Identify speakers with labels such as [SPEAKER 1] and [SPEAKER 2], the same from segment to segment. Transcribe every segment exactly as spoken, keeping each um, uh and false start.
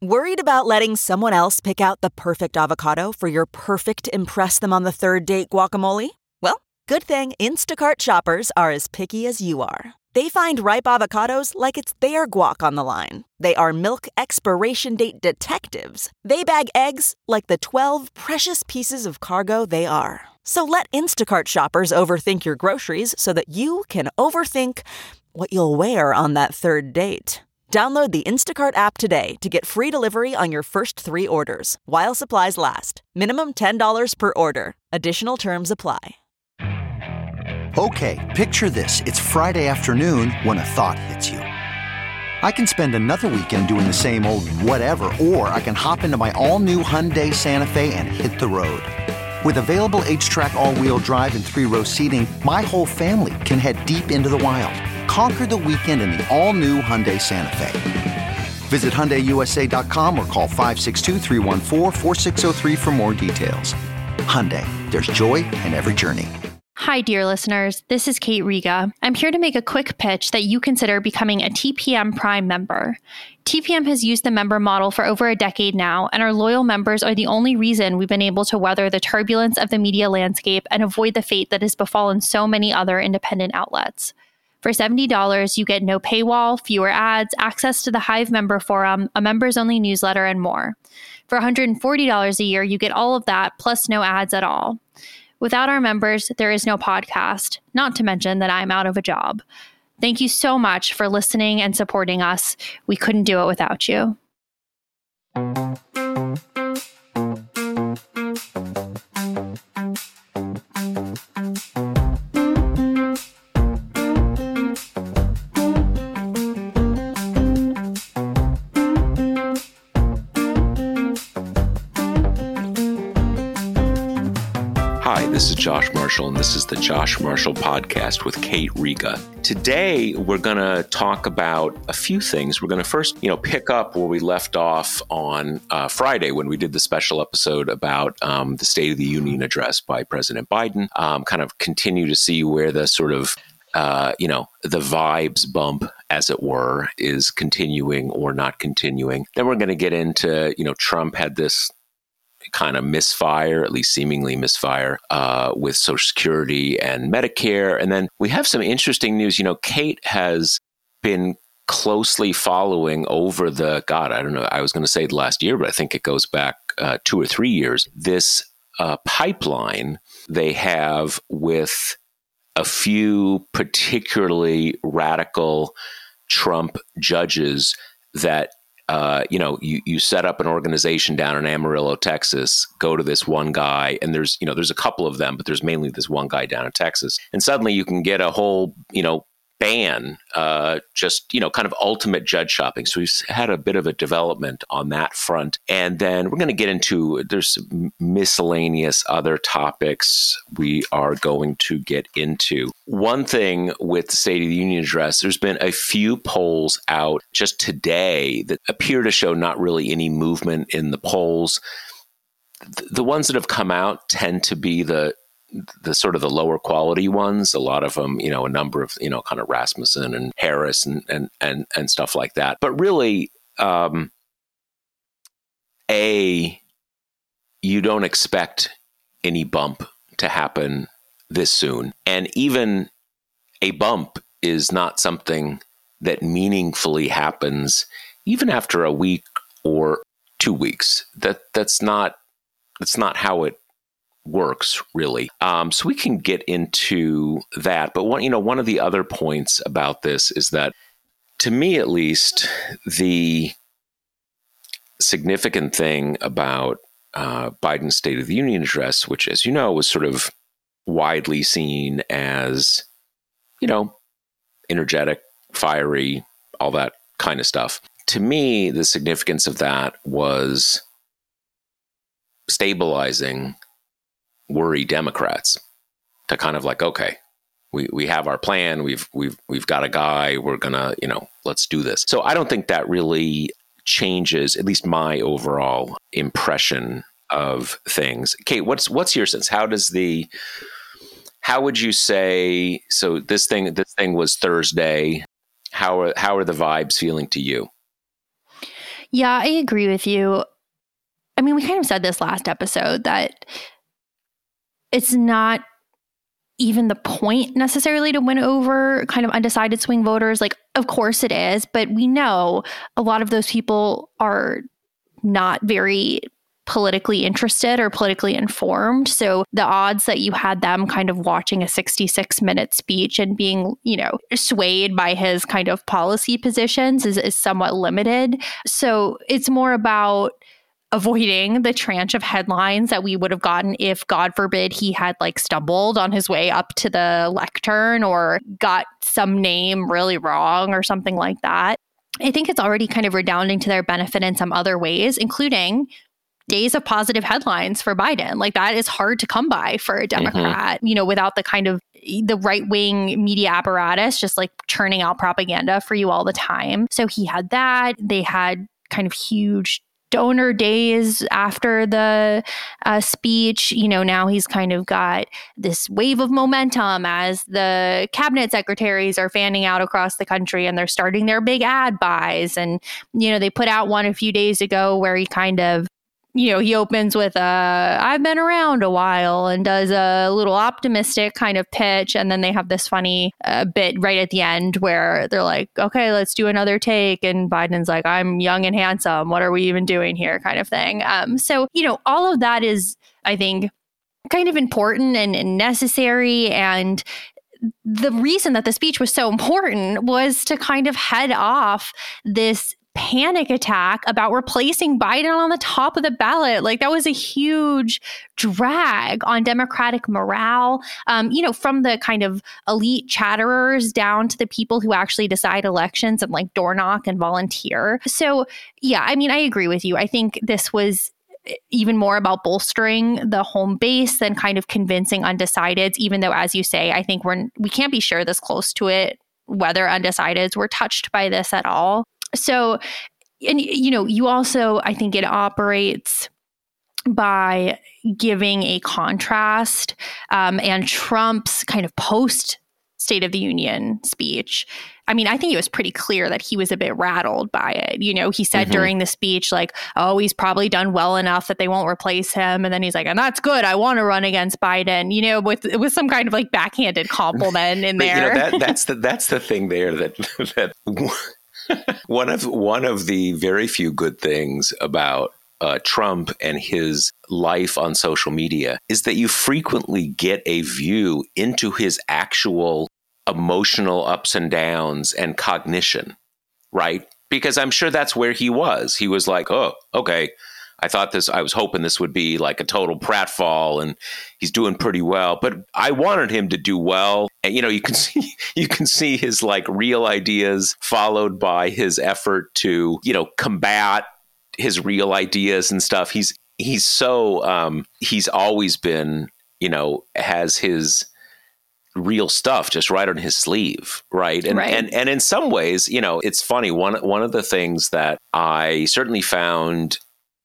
[SPEAKER 1] Worried about letting someone else pick out the perfect avocado for your perfect impress them on the third date guacamole? Well, good thing Instacart shoppers are as picky as you are. They find ripe avocados like it's their guac on the line. They are milk expiration date detectives. They bag eggs like the twelve precious pieces of cargo they are. So let Instacart shoppers overthink your groceries so that you can overthink what you'll wear on that third date. Download the Instacart app today to get free delivery on your first three orders, while supplies last. Minimum ten dollars per order. Additional terms apply.
[SPEAKER 2] Okay, picture this. It's Friday afternoon when a thought hits you. I can spend another weekend doing the same old whatever, or I can hop into my all-new Hyundai Santa Fe and hit the road. With available H-Track all-wheel drive and three-row seating, my whole family can head deep into the wild. Conquer the weekend in the all-new Hyundai Santa Fe. Visit Hyundai U S A dot com or call five six two, three one four, four six zero three for more details. Hyundai, there's joy in every journey.
[SPEAKER 3] Hi, dear listeners. This is Kate Riga. I'm here to make a quick pitch that you consider becoming a T P M Prime member. T P M has used the member model for over a decade now, and our loyal members are the only reason we've been able to weather the turbulence of the media landscape and avoid the fate that has befallen so many other independent outlets. For seventy dollars, you get no paywall, fewer ads, access to the Hive member forum, a members-only newsletter, and more. For one hundred forty dollars a year, you get all of that, plus no ads at all. Without our members, there is no podcast, not to mention that I'm out of a job. Thank you so much for listening and supporting us. We couldn't do it without you.
[SPEAKER 4] This is Josh Marshall, and this is the Josh Marshall Podcast with Kate Riga. Today, we're going to talk about a few things. We're going to first, you know, pick up where we left off on uh, Friday when we did the special episode about um, the State of the Union address by President Biden. Um, kind of continue to see where the sort of, uh, you know, the vibes bump, as it were, is continuing or not continuing. Then we're going to get into, you know, Trump had this kind of misfire, at least seemingly misfire, uh, with Social Security and Medicare. And then we have some interesting news. You know, Kate has been closely following over the, God, I don't know, I was going to say the last year, but I think it goes back uh, two or three years, this uh, pipeline they have with a few particularly radical Trump judges that Uh, you know, you, you set up an organization down in Amarillo, Texas, go to this one guy, and there's, you know, there's a couple of them, but there's mainly this one guy down in Texas. And suddenly you can get a whole, you know, ban, uh, just, you know, kind of ultimate judge shopping. So we've had a bit of a development on that front. And then we're going to get into, there's miscellaneous other topics we are going to get into. One thing with the State of the Union address, there's been a few polls out just today that appear to show not really any movement in the polls. The ones that have come out tend to be the the sort of the lower quality ones. A lot of them, you know, a number of, you know, kind of Rasmussen and Harris and and and, and stuff like that. But really, um, A, you don't expect any bump to happen this soon. And even a bump is not something that meaningfully happens even after a week or two weeks. That that's not that's not how it works, really. Um, so we can get into that. But one, you know, one of the other points about this is that, to me at least, the significant thing about uh, Biden's State of the Union address, which, as you know, was sort of widely seen as, you know, energetic, fiery, all that kind of stuff. To me, the significance of that was stabilizing worry Democrats to kind of like, okay, we, we have our plan. We've, we've, we've got a guy, we're gonna, you know, let's do this. So I don't think that really changes, at least my overall impression of things. Kate, what's, what's your sense? How does the, how would you say, so this thing, this thing was Thursday. How are, how are the vibes feeling to you?
[SPEAKER 3] Yeah, I agree with you. I mean, we kind of said this last episode that it's not even the point necessarily to win over kind of undecided swing voters. Like, of course it is, but we know a lot of those people are not very politically interested or politically informed. So the odds that you had them kind of watching a sixty-six minute speech and being, you know, swayed by his kind of policy positions is, is somewhat limited. So it's more about avoiding the tranche of headlines that we would have gotten if, God forbid, he had like stumbled on his way up to the lectern or got some name really wrong or something like that. I think it's already kind of redounding to their benefit in some other ways, including days of positive headlines for Biden. Like that is hard to come by for a Democrat, mm-hmm. you know, without the kind of the right-wing media apparatus just like churning out propaganda for you all the time. So he had that. They had kind of huge donor days after the uh, speech. You know, now he's kind of got this wave of momentum as the cabinet secretaries are fanning out across the country and they're starting their big ad buys. And, you know, they put out one a few days ago where he kind of, you know, he opens with a, I've been around a while and does a little optimistic kind of pitch. And then they have this funny uh, bit right at the end where they're like, okay, let's do another take. And Biden's like, I'm young and handsome. What are we even doing here kind of thing. Um, so, you know, all of that is, I think, kind of important and, and necessary. And the reason that the speech was so important was to kind of head off this panic attack about replacing Biden on the top of the ballot. Like that was a huge drag on Democratic morale, um, you know, from the kind of elite chatterers down to the people who actually decide elections and like door knock and volunteer. So, yeah, I mean, I agree with you. I think this was even more about bolstering the home base than kind of convincing undecideds, even though, as you say, I think we're, we can't be sure this close to it, whether undecideds were touched by this at all. So, and, you know, you also, I think it operates by giving a contrast um, and Trump's kind of post State of the Union speech. I mean, I think it was pretty clear that he was a bit rattled by it. You know, he said mm-hmm. during the speech, like, oh, he's probably done well enough that they won't replace him. And then he's like, and that's good. I want to run against Biden, you know, with with some kind of like backhanded compliment in
[SPEAKER 4] but,
[SPEAKER 3] there.
[SPEAKER 4] You know, that, that's the that's the thing there that that one of one of the very few good things about uh, Trump and his life on social media is that you frequently get a view into his actual emotional ups and downs and cognition, right? Because I'm sure that's where he was. He was like, oh, okay, I thought this, I was hoping this would be like a total pratfall and he's doing pretty well, but I wanted him to do well. And, you know, you can see, you can see his like real ideas followed by his effort to, you know, combat his real ideas and stuff. He's, he's so, um, he's always been, you know, has his real stuff just right on his sleeve. Right. And,
[SPEAKER 3] right.
[SPEAKER 4] and, and in some ways, you know, it's funny. One, one of the things that I certainly found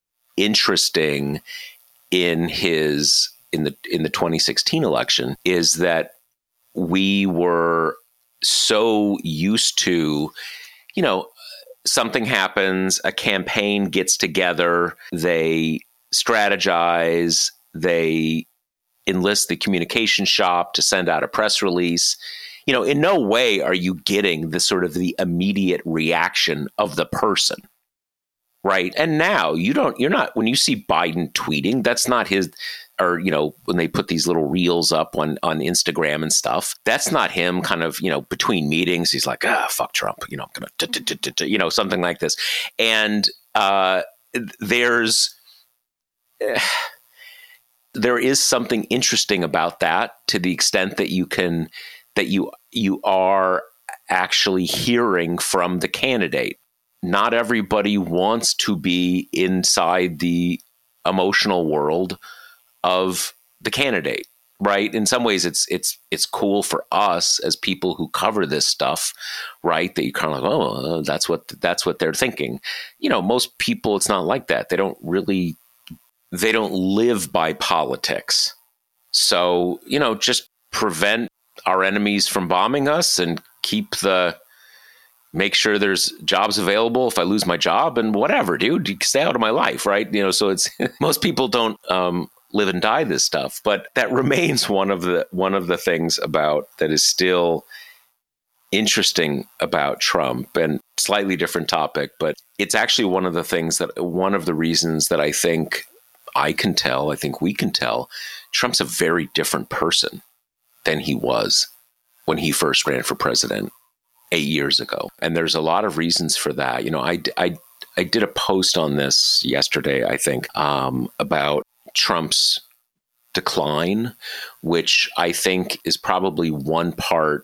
[SPEAKER 4] interesting in his in the in the twenty sixteen election is that we were so used to, you know, something happens, a campaign gets together, they strategize, they enlist the communication shop to send out a press release. You know, in no way are you getting the sort of the immediate reaction of the person. Right. And now you don't you're not when you see Biden tweeting, that's not his or, you know, when they put these little reels up on, on Instagram and stuff, that's not him kind of, you know, between meetings. He's like, ah, fuck Trump, you know, I'm gonna, you know, something like this. And uh, there's uh, there is something interesting about that to the extent that you can that you you are actually hearing from the candidate. Not everybody wants to be inside the emotional world of the candidate, right? In some ways, it's it's it's cool for us as people who cover this stuff, right? That you kind of like, oh, that's what that's what they're thinking. You know, most people, it's not like that. They don't really, they don't live by politics. So, you know, just prevent our enemies from bombing us and keep the make sure there's jobs available if I lose my job and whatever, dude, you stay out of my life. Right. You know, so it's most people don't um, live and die this stuff, but that remains one of the one of the things about that is still interesting about Trump, and slightly different topic, but it's actually one of the things that one of the reasons that I think I can tell, I think we can tell, Trump's a very different person than he was when he first ran for president eight years ago. And there's a lot of reasons for that. You know, I, I, I did a post on this yesterday, I think, um, about Trump's decline, which I think is probably one part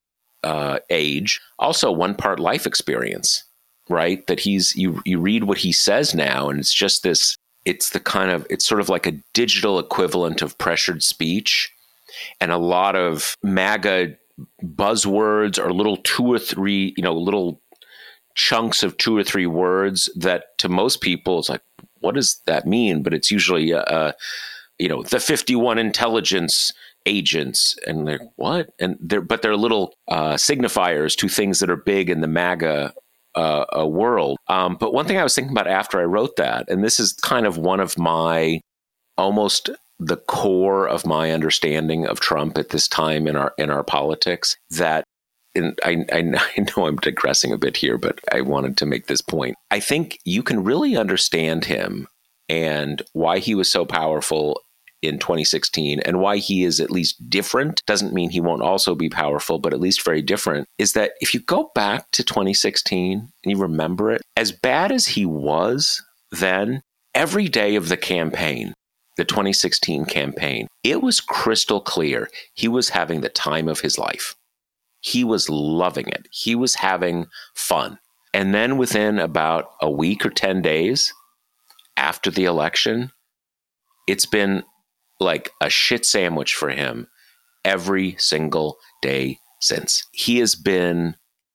[SPEAKER 4] uh, age, also one part life experience, right? That he's, you, you read what he says now, and it's just this, it's the kind of, it's sort of like a digital equivalent of pressured speech, and a lot of MAGA buzzwords or little two or three, you know, little chunks of two or three words that to most people, it's like, what does that mean? But it's usually, uh, you know, the fifty-one intelligence agents, and they're what? And they're, but they're little uh, signifiers to things that are big in the MAGA uh, uh, world. Um, but one thing I was thinking about after I wrote that, and this is kind of one of my almost the core of my understanding of Trump at this time in our in our politics, that and I, I know I'm digressing a bit here, but I wanted to make this point. I think you can really understand him and why he was so powerful in twenty sixteen, and why he is at least different. Doesn't mean he won't also be powerful, but at least very different. Is that if you go back to twenty sixteen and you remember it, as bad as he was then, every day of the campaign, the twenty sixteen campaign, it was crystal clear he was having the time of his life. He was loving it. He was having fun. And then within about a week or ten days after the election, it's been like a shit sandwich for him every single day since. He has been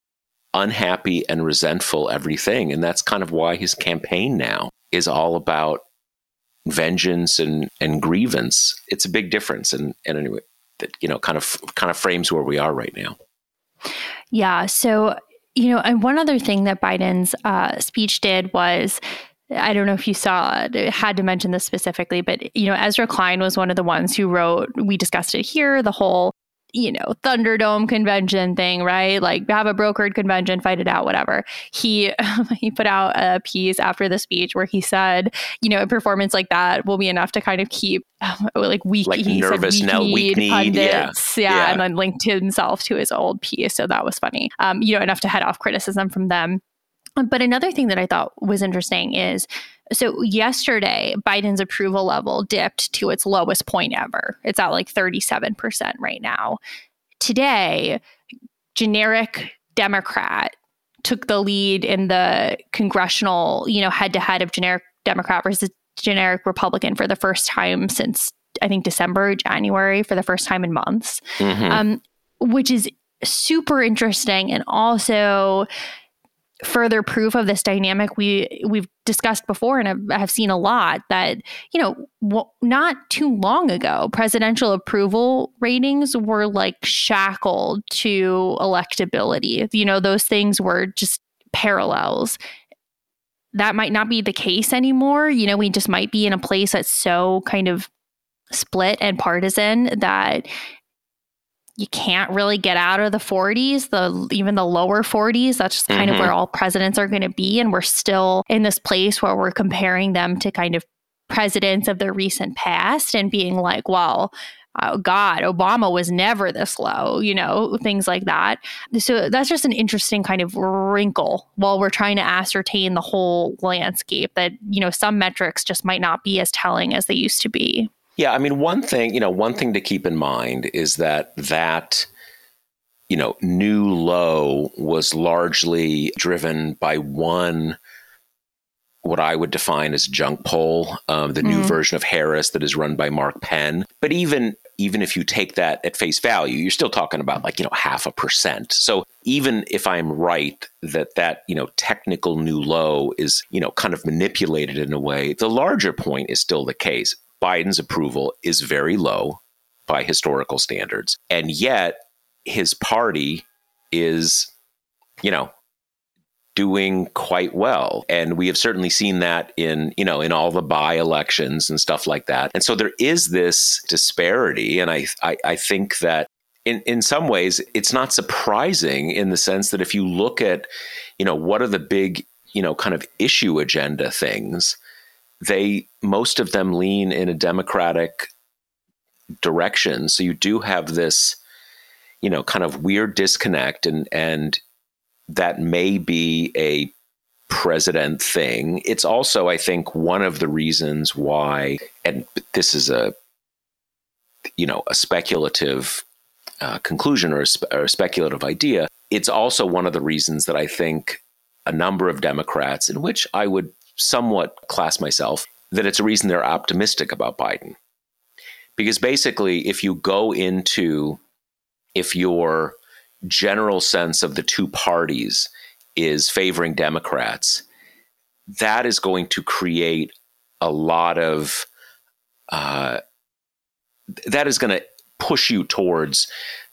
[SPEAKER 4] unhappy and resentful everything. And that's kind of why his campaign now is all about vengeance and, and grievance. It's a big difference. And, and anyway, that, you know, kind of, kind of frames where we are right now.
[SPEAKER 3] Yeah. So, you know, and one other thing that Biden's uh, speech did was, I don't know if you saw it, I had to mention this specifically, but, you know, Ezra Klein was one of the ones who wrote, we discussed it here, the whole, you know, Thunderdome convention thing, right? Like have a brokered convention, fight it out, whatever. He he put out a piece after the speech where he said, you know, a performance like that will be enough to kind of keep um, like weak,
[SPEAKER 4] like
[SPEAKER 3] he
[SPEAKER 4] nervous,
[SPEAKER 3] said,
[SPEAKER 4] now weak need,
[SPEAKER 3] pundits,
[SPEAKER 4] yeah.
[SPEAKER 3] yeah,
[SPEAKER 4] yeah,
[SPEAKER 3] and then linked himself to his old piece. So that was funny, um, you know, enough to head off criticism from them. But another thing that I thought was interesting is, so yesterday, Biden's approval level dipped to its lowest point ever. It's at like thirty-seven percent right now. Today, generic Democrat took the lead in the congressional, you know, head-to-head of generic Democrat versus generic Republican for the first time since, I think, December, January, for the first time in months, mm-hmm. um, which is super interesting, and also further proof of this dynamic we we've discussed before, and have, have seen a lot, that, you know, w- not too long ago, presidential approval ratings were like shackled to electability. You know, those things were just parallels. That might not be the case anymore. You know, we just might be in a place that's so kind of split and partisan that you can't really get out of the forties, the even the lower forties. That's just kind mm-hmm. of where all presidents are going to be. And we're still in this place where we're comparing them to kind of presidents of the recent past and being like, well, oh God, Obama was never this low, you know, things like that. So that's just an interesting kind of wrinkle while we're trying to ascertain the whole landscape, that, you know, some metrics just might not be as telling as they used to be.
[SPEAKER 4] Yeah, I mean, one thing, you know, one thing to keep in mind is that that, you know, new low was largely driven by one, what I would define as junk poll, um, the mm. new version of Harris that is run by Mark Penn. But even even if you take that at face value, you're still talking about like, you know, half a percent. So even if I'm right that that, you know, technical new low is, you know, kind of manipulated in a way, the larger point is still the case. Biden's approval is very low by historical standards. And yet his party is, you know, doing quite well. And we have certainly seen that in, you know, in all the by-elections and stuff like that. And so there is this disparity. And I, I, I think that in, in some ways, it's not surprising in the sense that if you look at, you know, what are the big, you know, kind of issue agenda things, they, most of them lean in a Democratic direction. So you do have this, you know, kind of weird disconnect, and, and that may be a president thing. It's also, I think, one of the reasons why, and this is a, you know, a speculative uh, conclusion or a, spe- or a speculative idea. It's also one of the reasons that I think a number of Democrats, in which I would somewhat class myself, that it's a reason they're optimistic about Biden. Because basically, if you go into, if your general sense of the two parties is favoring Democrats, that is going to create a lot of, uh, that is going to push you towards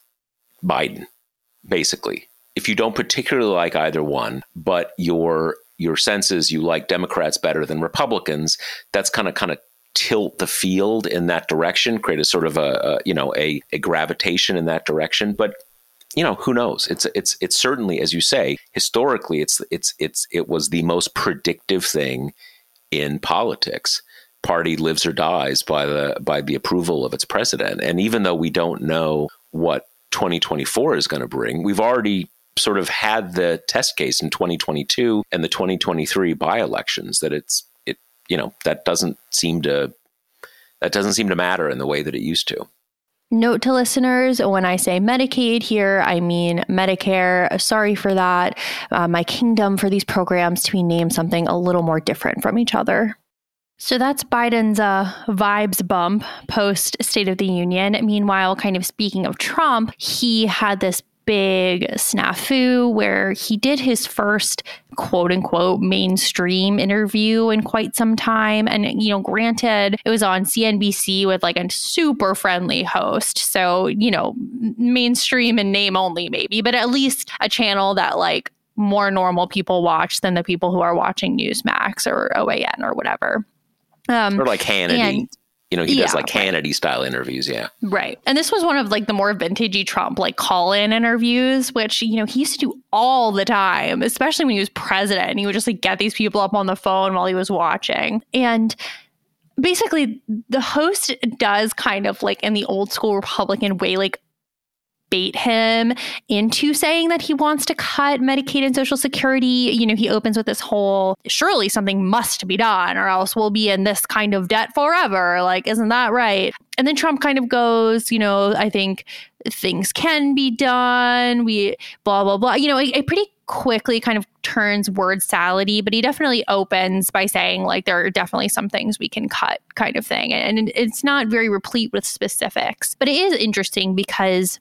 [SPEAKER 4] Biden, basically. If you don't particularly like either one, but your your sense is you like Democrats better than Republicans, that's kind of kind of tilt the field in that direction, create a sort of a, a you know a, a gravitation in that direction. But you know, who knows? It's it's it's certainly, as you say, historically, it's it's it's it was the most predictive thing in politics. Party lives or dies by the by the approval of its president. And even though we don't know what twenty twenty-four is going to bring, we've already sort of had the test case in twenty twenty-two and the twenty twenty-three by-elections that it's it you know that doesn't seem to that doesn't seem to matter in the way that it used to.
[SPEAKER 3] Note to listeners, when I say Medicaid here, I mean Medicare. Sorry for that. Uh, my kingdom for these programs to be named something a little more different from each other. So that's Biden's uh, vibes bump post State of the Union. Meanwhile, kind of speaking of Trump, he had this big snafu where he did his first quote unquote mainstream interview in quite some time. And, you know, granted, it was on C N B C with like a super friendly host. So, you know, mainstream in name only maybe, but at least a channel that like more normal people watch than the people who are watching Newsmax or O A N or whatever. Um,
[SPEAKER 4] or like Hannity. And, You know, he
[SPEAKER 3] yeah,
[SPEAKER 4] does like
[SPEAKER 3] right.
[SPEAKER 4] Hannity style interviews. Yeah.
[SPEAKER 3] Right. And this was one of like the more vintagey Trump like call in interviews, which, you know, he used to do all the time, especially when he was president. He would just like get these people up on the phone while he was watching. And basically the host does kind of like in the old school Republican way, like bait him into saying that he wants to cut Medicaid and Social Security. You know, he opens with this whole, surely something must be done or else we'll be in this kind of debt forever. Like, isn't that right? And then Trump kind of goes, you know, I think things can be done. We blah, blah, blah. You know, it, it pretty quickly kind of turns word salady, but he definitely opens by saying like, there are definitely some things we can cut kind of thing. And it's not very replete with specifics, but it is interesting because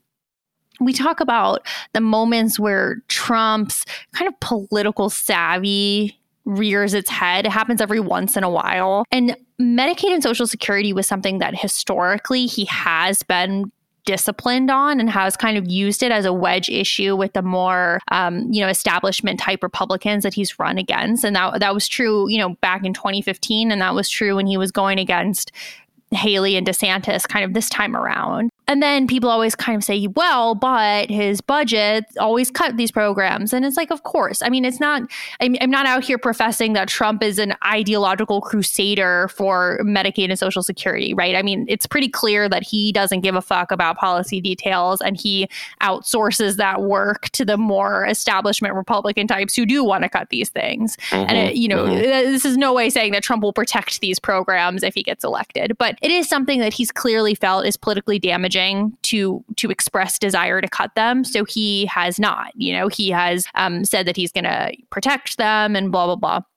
[SPEAKER 3] we talk about the moments where Trump's kind of political savvy rears its head. It happens every once in a while. And Medicaid and Social Security was something that historically he has been disciplined on and has kind of used it as a wedge issue with the more, um, you know, establishment type Republicans that he's run against. And that, that was true, you know, back in twenty fifteen. And that was true when he was going against Haley and DeSantis kind of this time around. And then people always kind of say, well, but his budget always cut these programs. And it's like, of course. I mean, it's not, I'm, I'm not out here professing that Trump is an ideological crusader for Medicaid and Social Security, right? I mean, it's pretty clear that he doesn't give a fuck about policy details and he outsources that work to the more establishment Republican types who do want to cut these things. Mm-hmm, and, it, you know, mm-hmm. this is no way saying that Trump will protect these programs if he gets elected. But it is something that he's clearly felt is politically damaging to to express desire to cut them. So he has not, you know, he has um, said that he's going to protect them and blah, blah, blah.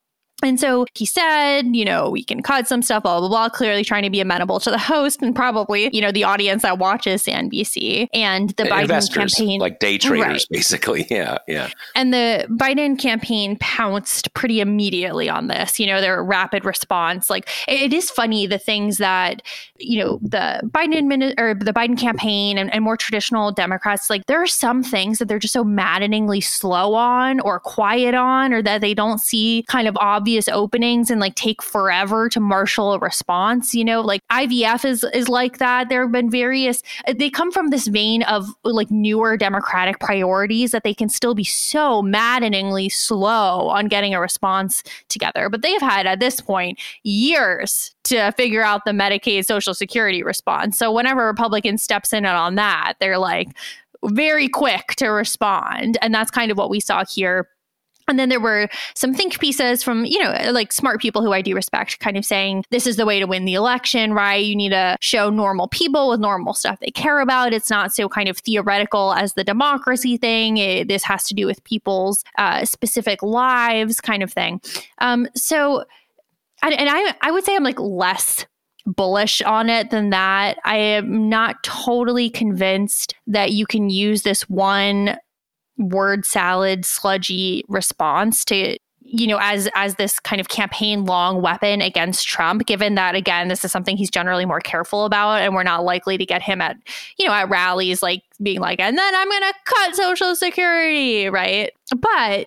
[SPEAKER 3] And so he said, you know, we can cut some stuff, blah, blah, blah, clearly trying to be amenable to the host and probably, you know, the audience that watches C N B C and the Biden
[SPEAKER 4] Investors,
[SPEAKER 3] campaign.
[SPEAKER 4] Like day traders,
[SPEAKER 3] right.
[SPEAKER 4] basically. Yeah, yeah.
[SPEAKER 3] And the Biden campaign pounced pretty immediately on this, you know, their rapid response. Like, it, it is funny, the things that, you know, the Biden admin- or the Biden campaign and, and more traditional Democrats, like, there are some things that they're just so maddeningly slow on or quiet on, or that they don't see kind of obvious openings and like take forever to marshal a response. You know, like I V F is is like that. There have been various, they come from this vein of like newer Democratic priorities that they can still be so maddeningly slow on getting a response together. But they've had at this point years to figure out the Medicaid Social Security response. So whenever a Republican steps in on that, they're like very quick to respond. And that's kind of what we saw here. And then there were some think pieces from, you know, like smart people who I do respect, kind of saying this is the way to win the election, right? You need to show normal people with normal stuff they care about. It's not so kind of theoretical as the democracy thing. It, this has to do with people's uh, specific lives, kind of thing. Um, so, and, and I, I would say I'm like less bullish on it than that. I am not totally convinced that you can use this one word salad sludgy response to, you know, as as this kind of campaign long weapon against Trump, given that, again, this is something he's generally more careful about, and we're not likely to get him at, you know, at rallies like being like, and then I'm going to cut Social Security, right? But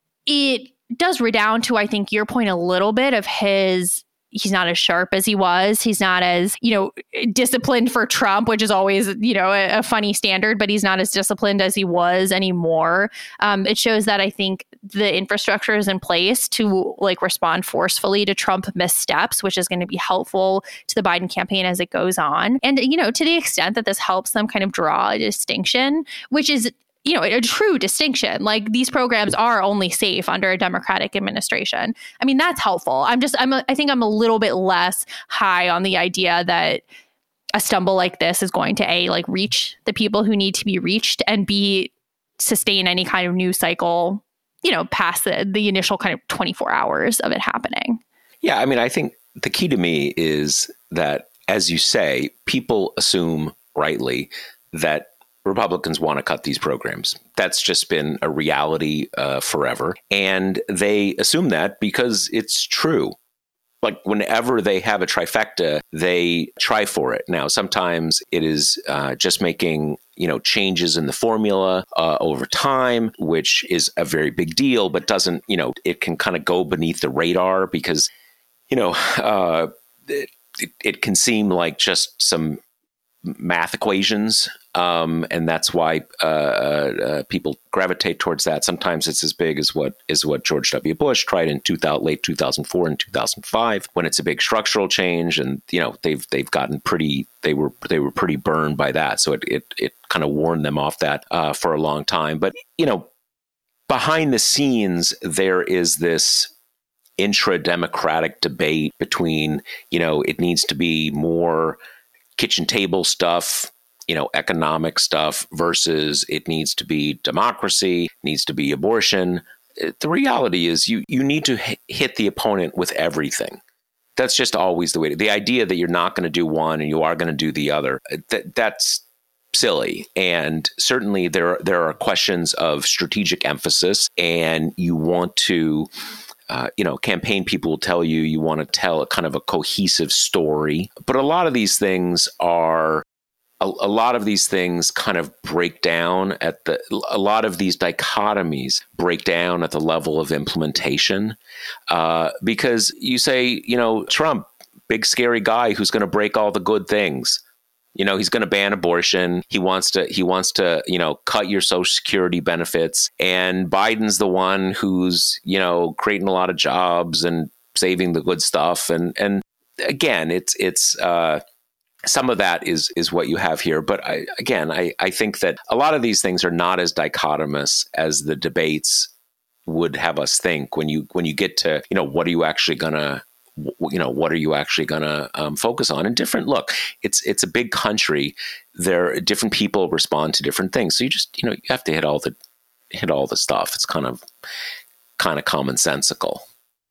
[SPEAKER 3] it does redound to, I think, your point a little bit of his, he's not as sharp as he was. He's not as, you know, disciplined for Trump, which is always, you know, a, a funny standard, but he's not as disciplined as he was anymore. Um, it shows that I think the infrastructure is in place to like respond forcefully to Trump missteps, which is going to be helpful to the Biden campaign as it goes on. And, you know, to the extent that this helps them kind of draw a distinction, which is, you know, a true distinction. Like, these programs are only safe under a Democratic administration. I mean, that's helpful. I'm just, I'm, a, I think I'm a little bit less high on the idea that a stumble like this is going to A, like reach the people who need to be reached, and B, sustain any kind of news cycle, you know, past the, the initial kind of twenty-four hours of it happening.
[SPEAKER 4] Yeah. I mean, I think the key to me is that, as you say, people assume rightly that Republicans want to cut these programs. That's just been a reality uh, forever. And they assume that because it's true. Like, whenever they have a trifecta, they try for it. Now, sometimes it is uh, just making, you know, changes in the formula uh, over time, which is a very big deal, but doesn't, you know, it can kind of go beneath the radar because, you know, uh, it, it can seem like just some math equations. Um, and that's why uh, uh, people gravitate towards that. Sometimes it's as big as what is what George W. Bush tried in two thousand, late two thousand four and two thousand five, when it's a big structural change. And, you know, they've they've gotten pretty they were they were pretty burned by that. So it it, it kind of warned them off that uh, for a long time. But, you know, behind the scenes, there is this intra-democratic debate between, you know, it needs to be more kitchen table stuff, you know, economic stuff, versus it needs to be democracy, needs to be abortion. The reality is you you need to hit the opponent with everything. That's just always the way. To, the idea that you're not going to do one and you are going to do the other, that that's silly. And certainly there there are questions of strategic emphasis, and you want to. Uh, you know, campaign people will tell you you want to tell a kind of a cohesive story. But a lot of these things are, a, a lot of these things kind of break down at the, a lot of these dichotomies break down at the level of implementation. Uh, because you say, you know, Trump, big scary guy who's going to break all the good things. You know, he's going to ban abortion. He wants to, he wants to, you know, cut your Social Security benefits. And Biden's the one who's, you know, creating a lot of jobs and saving the good stuff. And, and again, it's, it's, uh, some of that is, is what you have here. But I, again, I, I think that a lot of these things are not as dichotomous as the debates would have us think when you, when you get to, you know, what are you actually going to, you know, what are you actually going to um, focus on? And different, look, it's it's a big country. There, different people respond to different things. So you just, you know, you have to hit all the hit all the stuff. It's kind of kind of commonsensical.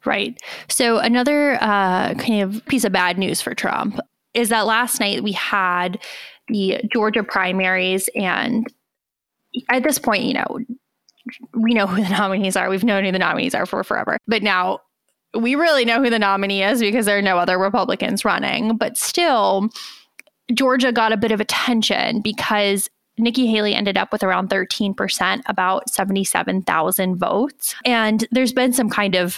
[SPEAKER 3] Right. So another uh, kind of piece of bad news for Trump is that last night we had the Georgia primaries, and at this point, you know, we know who the nominees are. We've known who the nominees are for forever. But now we really know who the nominee is because there are no other Republicans running. But still, Georgia got a bit of attention because Nikki Haley ended up with around thirteen percent, about seventy-seven thousand votes. And there's been some kind of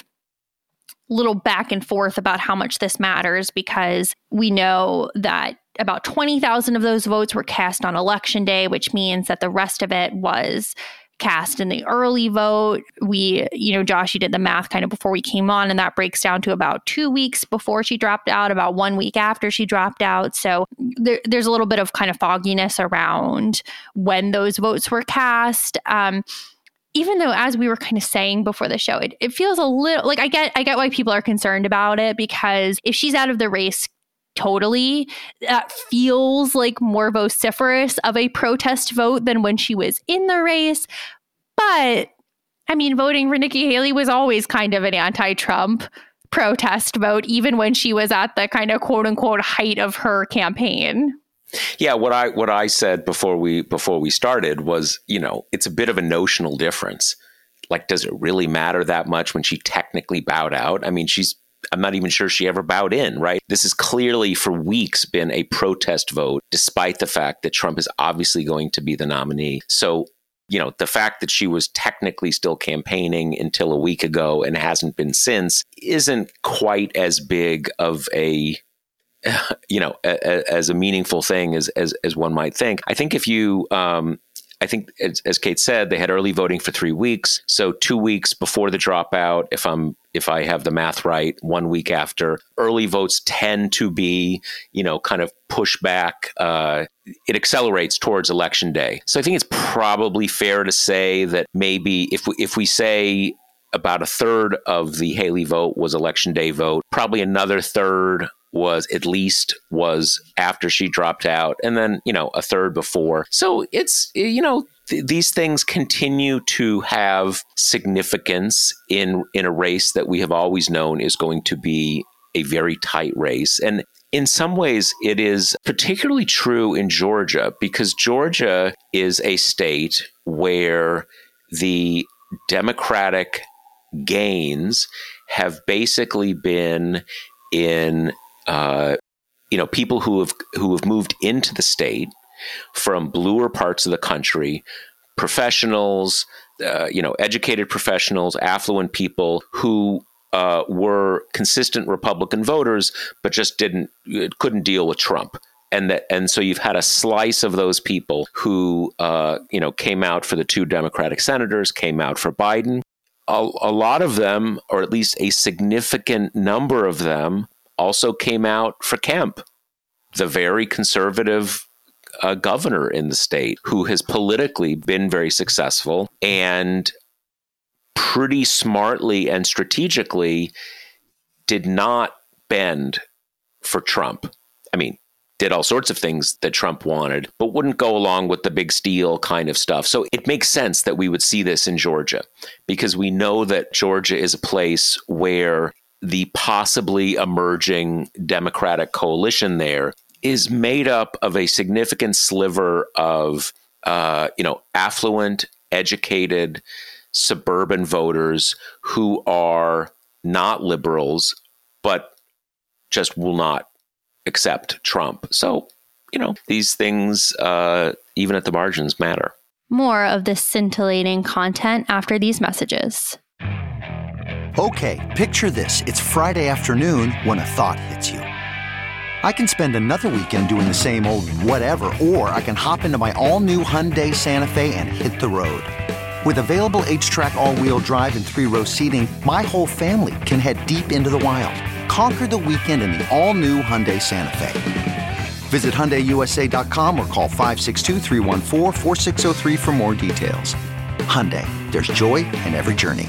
[SPEAKER 3] little back and forth about how much this matters, because we know that about twenty thousand of those votes were cast on election day, which means that the rest of it was cast in the early vote. We, you know, Josh, you did the math kind of before we came on, and that breaks down to about two weeks before she dropped out, about one week after she dropped out. So there, there's a little bit of kind of fogginess around when those votes were cast. Um, even though, as we were kind of saying before the show, it, it feels a little like I get I get why people are concerned about it, because if she's out of the race totally, that feels like more vociferous of a protest vote than when she was in the race. But I mean, voting for Nikki Haley was always kind of an anti-Trump protest vote, even when she was at the kind of quote unquote height of her campaign.
[SPEAKER 4] Yeah, what I what I said before we before we started was, you know, it's a bit of a notional difference. Like, does it really matter that much when she technically bowed out? I mean, she's I'm not even sure she ever bowed in, right? This has clearly for weeks been a protest vote, despite the fact that Trump is obviously going to be the nominee. So, you know, the fact that she was technically still campaigning until a week ago and hasn't been since isn't quite as big of a you know, a, as a meaningful thing as, as as one might think. I think if you, um, I think as, as Kate said, they had early voting for three weeks. So two weeks before the dropout, if I'm if I have the math right, one week after, early votes tend to be, you know, kind of push back. Uh, it accelerates towards election day. So I think it's probably fair to say that maybe if we, if we say about a third of the Haley vote was election day vote, probably another third was at least was after she dropped out, and then, you know, a third before. So it's, you know, th- these things continue to have significance in in a race that we have always known is going to be a very tight race. And in some ways, it is particularly true in Georgia, because Georgia is a state where the Democratic gains have basically been in Uh, you know, people who have who have moved into the state from bluer parts of the country, professionals, uh, you know, educated professionals, affluent people who uh, were consistent Republican voters, but just didn't couldn't deal with Trump. And that, and so you've had a slice of those people who, uh, you know, came out for the two Democratic senators, came out for Biden. A, a lot of them, or at least a significant number of them, also came out for Kemp, the very conservative uh, governor in the state, who has politically been very successful and pretty smartly and strategically did not bend for Trump. I mean, did all sorts of things that Trump wanted, but wouldn't go along with the big steal kind of stuff. So it makes sense that we would see this in Georgia, because we know that Georgia is a place where the possibly emerging Democratic coalition there is made up of a significant sliver of, uh, you know, affluent, educated, suburban voters who are not liberals, but just will not accept Trump. So, you know, these things, uh, even at the margins, matter.
[SPEAKER 3] More of this scintillating content after these messages.
[SPEAKER 2] Okay, picture this. It's Friday afternoon when a thought hits you. I can spend another weekend doing the same old whatever, or I can hop into my all-new Hyundai Santa Fe and hit the road. With available H-Track all-wheel drive and three-row seating, my whole family can head deep into the wild. Conquer the weekend in the all-new Hyundai Santa Fe. Visit Hyundai U S A dot com or call five six two, three one four, four six zero three for more details. Hyundai, there's joy in every journey.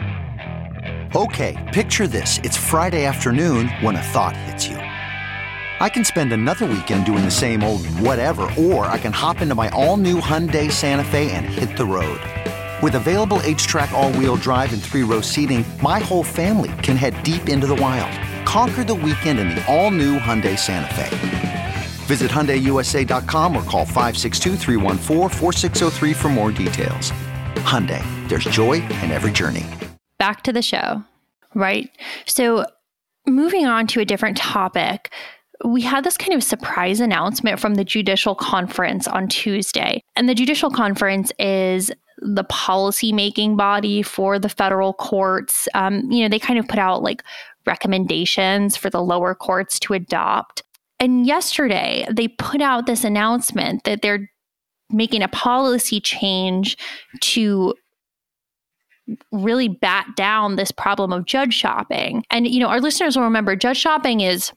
[SPEAKER 2] Okay, picture this. It's Friday afternoon when a thought hits you. I can spend another weekend doing the same old whatever, or I can hop into my all-new Hyundai Santa Fe and hit the road. With available H-Track all-wheel drive and three-row seating, my whole family can head deep into the wild. Conquer the weekend in the all-new Hyundai Santa Fe. Visit Hyundai U S A dot com or call five six two, three one four, four six zero three for more details. Hyundai, there's joy in every journey.
[SPEAKER 3] Back to the show, right? So moving on to a different topic, we had this kind of surprise announcement from the Judicial Conference on Tuesday. And the Judicial Conference is the policy-making body for the federal courts. Um, you know, they kind of put out like recommendations for the lower courts to adopt. And yesterday, they put out this announcement that they're making a policy change to really bat down this problem of judge shopping. And, you know, our listeners will remember judge shopping is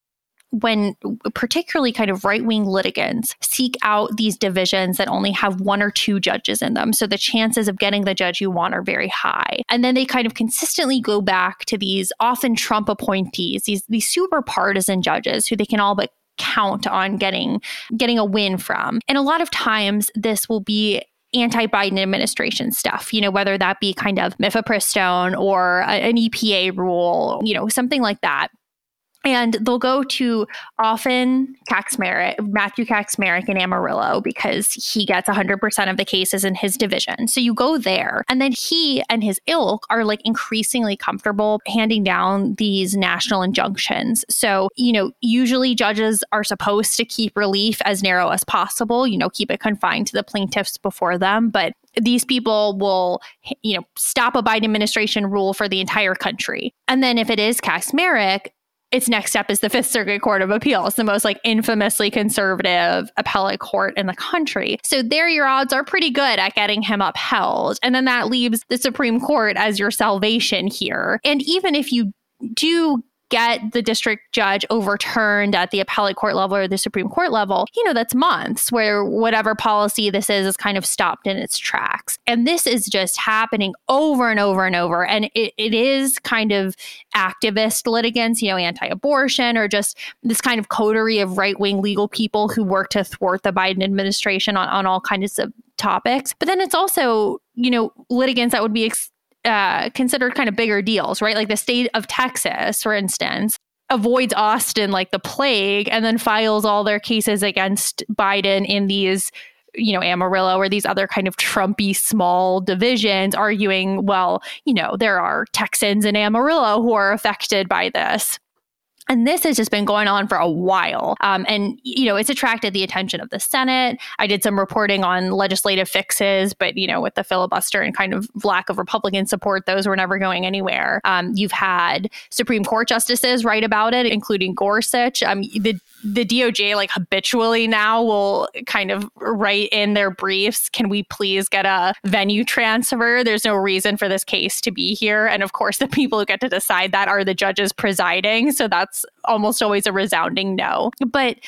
[SPEAKER 3] when particularly kind of right-wing litigants seek out these divisions that only have one or two judges in them. So the chances of getting the judge you want are very high. And then they kind of consistently go back to these often Trump appointees, these, these super partisan judges who they can all but count on getting, getting a win from. And a lot of times this will be anti-Biden administration stuff, you know, whether that be kind of mifepristone or a, an E P A rule, you know, something like that. And they'll go to often Kacsmaryk, Matthew Kacsmaryk in Amarillo because he gets one hundred percent of the cases in his division. So you go there. And then he and his ilk are like increasingly comfortable handing down these national injunctions. So, you know, usually judges are supposed to keep relief as narrow as possible, you know, keep it confined to the plaintiffs before them. But these people will, you know, stop a Biden administration rule for the entire country. And then if it is Kacsmaryk, its next step is the Fifth Circuit Court of Appeals, the most like infamously conservative appellate court in the country. So there your odds are pretty good at getting him upheld. And then that leaves the Supreme Court as your salvation here. And even if you do get the district judge overturned at the appellate court level or the Supreme Court level, you know, that's months where whatever policy this is is kind of stopped in its tracks. And this is just happening over and over and over. And it, it is kind of activist litigants, you know, anti-abortion or just this kind of coterie of right-wing legal people who work to thwart the Biden administration on, on all kinds of topics. But then it's also, you know, litigants that would be ex- Uh, considered kind of bigger deals, right? Like the state of Texas, for instance, avoids Austin like the plague and then files all their cases against Biden in these, you know, Amarillo or these other kind of Trumpy small divisions, arguing, well, you know, there are Texans in Amarillo who are affected by this. And this has just been going on for a while. Um, and, you know, it's attracted the attention of the Senate. I did some reporting on legislative fixes, but, you know, with the filibuster and kind of lack of Republican support, those were never going anywhere. Um, you've had Supreme Court justices write about it, including Gorsuch. Um, the The D O J like habitually now will kind of write in their briefs, can we please get a venue transfer? There's no reason for this case to be here. And of course, the people who get to decide that are the judges presiding. So that's almost always a resounding no. But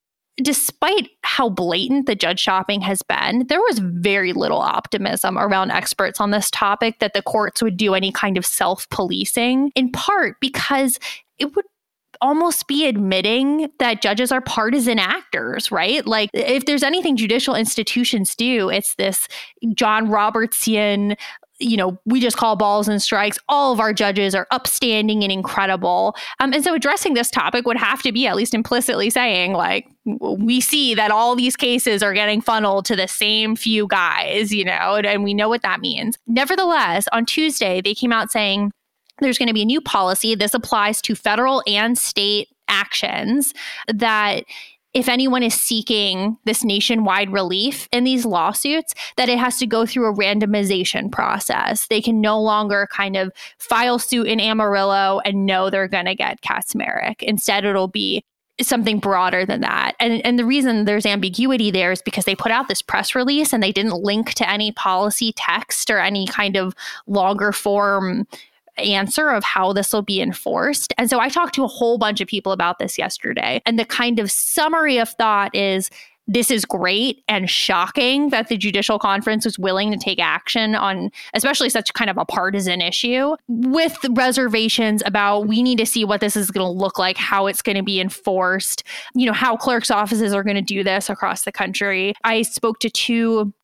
[SPEAKER 3] despite how blatant the judge shopping has been, there was very little optimism around experts on this topic that the courts would do any kind of self-policing, in part because it would almost be admitting that judges are partisan actors, right? Like if there's anything judicial institutions do, it's this John Robertsian, you know, we just call balls and strikes. All of our judges are upstanding and incredible. Um, and so addressing this topic would have to be at least implicitly saying, like, we see that all these cases are getting funneled to the same few guys, you know, and, and we know what that means. Nevertheless, on Tuesday, they came out saying, there's going to be a new policy. This applies to federal and state actions that if anyone is seeking this nationwide relief in these lawsuits, that it has to go through a randomization process. They can no longer kind of file suit in Amarillo and know they're going to get Kacsmaryk. Instead, it'll be something broader than that. And, and the reason there's ambiguity there is because they put out this press release and they didn't link to any policy text or any kind of longer form answer of how this will be enforced. And so I talked to a whole bunch of people about this yesterday. And the kind of summary of thought is, this is great and shocking that the Judicial Conference was willing to take action on especially such kind of a partisan issue, with reservations about we need to see what this is going to look like, how it's going to be enforced, you know, how clerks' offices are going to do this across the country. I spoke to two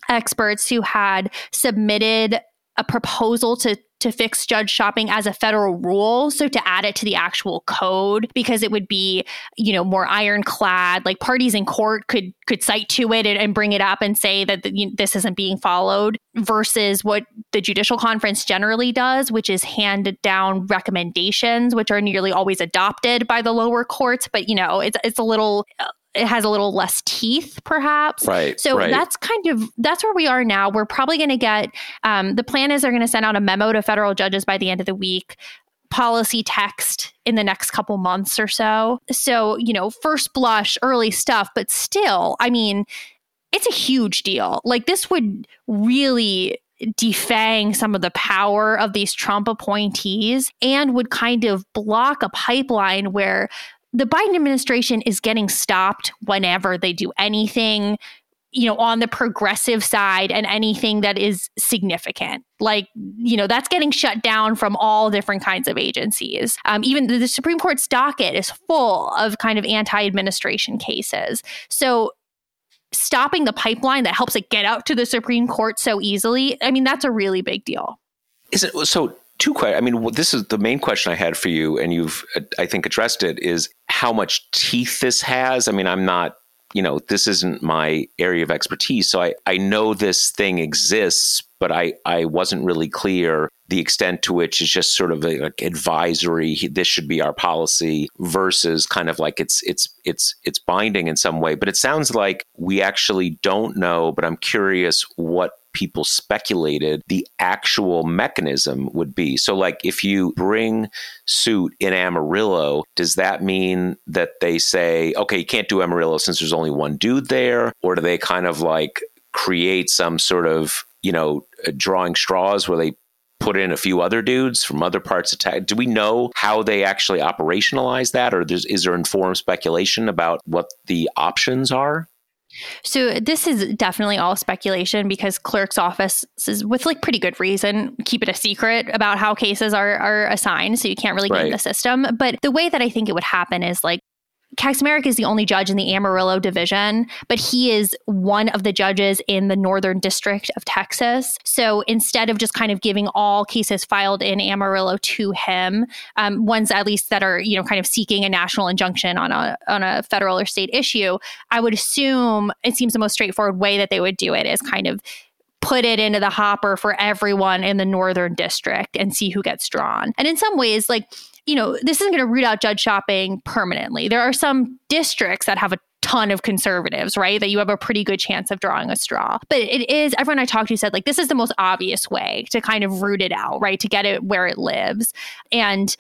[SPEAKER 3] experts who had submitted a proposal to to fix judge shopping as a federal rule. So to add it to the actual code, because it would be, you know, more ironclad, like parties in court could could cite to it and, and bring it up and say that the, you know, this isn't being followed, versus what the Judicial Conference generally does, which is handed down recommendations, which are nearly always adopted by the lower courts. But, you know, it's it's a little... Uh, it has a little less teeth, perhaps.
[SPEAKER 4] Right.
[SPEAKER 3] So
[SPEAKER 4] right.
[SPEAKER 3] that's kind of, that's where we are now. We're probably going to get, um, the plan is they're going to send out a memo to federal judges by the end of the week, policy text in the next couple months or so. So, you know, first blush, early stuff, but still, I mean, it's a huge deal. Like, this would really defang some of the power of these Trump appointees and would kind of block a pipeline where the Biden administration is getting stopped whenever they do anything, you know, on the progressive side, and anything that is significant. Like, you know, that's getting shut down from all different kinds of agencies. Um, even the, the Supreme Court's docket is full of kind of anti-administration cases. So stopping the pipeline that helps it get out to the Supreme Court so easily, I mean, that's a really big deal.
[SPEAKER 4] Is it so? Two questions. I mean, this is the main question I had for you, and you've, I think, addressed it, is how much teeth this has. I mean, I'm not, you know, this isn't my area of expertise. So I, I know this thing exists, but I, I wasn't really clear the extent to which it's just sort of a, like advisory, this should be our policy, versus kind of like it's it's it's it's binding in some way. But it sounds like we actually don't know, but I'm curious what people speculated the actual mechanism would be. So like, if you bring suit in Amarillo, does that mean that they say, okay, you can't do Amarillo since there's only one dude there? Or do they kind of like create some sort of, you know, drawing straws where they put in a few other dudes from other parts of town? Do we know how they actually operationalize that? Or there's, is there informed speculation about what the options are?
[SPEAKER 3] So this is definitely all speculation, because clerk's offices, with like pretty good reason, keep it a secret about how cases are are assigned. So you can't really
[SPEAKER 4] right.
[SPEAKER 3] game the system. But the way that I think it would happen is like, Kaczmarek is the only judge in the Amarillo division, but he is one of the judges in the Northern District of Texas. So instead of just kind of giving all cases filed in Amarillo to him, um, ones at least that are, you know, kind of seeking a national injunction on a on a federal or state issue, I would assume it seems the most straightforward way that they would do it is kind of put it into the hopper for everyone in the Northern District and see who gets drawn. And in some ways, like, you know, this isn't going to root out judge shopping permanently. There are some districts that have a ton of conservatives, right? That you have a pretty good chance of drawing a straw. But it is, everyone I talked to said, like, this is the most obvious way to kind of root it out, right? To get it where it lives. And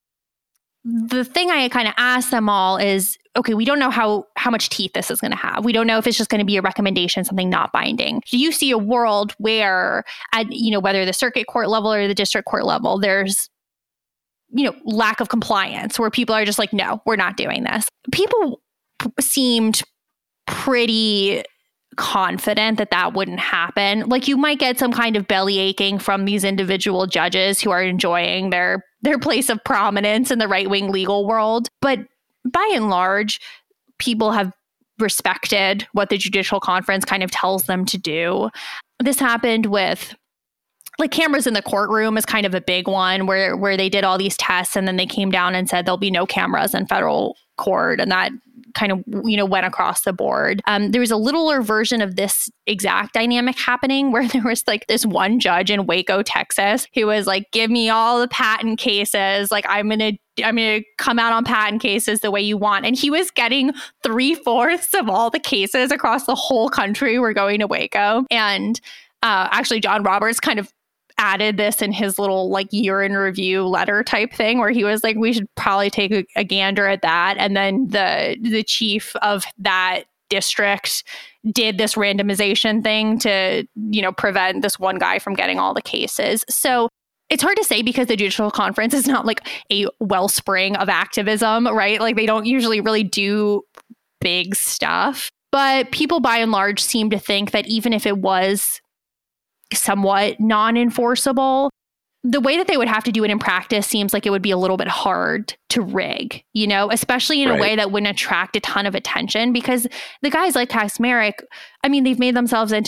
[SPEAKER 3] the thing I kind of asked them all is, okay, we don't know how how much teeth this is going to have. We don't know if it's just going to be a recommendation, something not binding. Do you see a world where, at, you know, whether the circuit court level or the district court level, there's, you know, lack of compliance where people are just like, no, we're not doing this? People p- seemed pretty confident that that wouldn't happen. Like, you might get some kind of belly aching from these individual judges who are enjoying their their place of prominence in the right-wing legal world. But by and large, people have respected what the Judicial Conference kind of tells them to do. This happened with, like, cameras in the courtroom is kind of a big one where where they did all these tests and then they came down and said there'll be no cameras in federal court. And that kind of, you know, went across the board. Um, there was a littler version of this exact dynamic happening where there was like this one judge in Waco, Texas, who was like, give me all the patent cases. Like, I'm going to I'm going to come out on patent cases the way you want. And he was getting three fourths of all the cases across the whole country were going to Waco. And uh, actually, John Roberts kind of added this in his little like year in review letter type thing where he was like, we should probably take a, a gander at that. And then the the chief of that district did this randomization thing to, you know, prevent this one guy from getting all the cases. So it's hard to say because the Judicial Conference is not like a wellspring of activism, right? Like, they don't usually really do big stuff. But people by and large seem to think that even if it was somewhat non-enforceable, the way that they would have to do it in practice seems like it would be a little bit hard to rig, you know, especially in right. a way that wouldn't attract a ton of attention, because the guys like Kaczmarek, I mean, they've made themselves into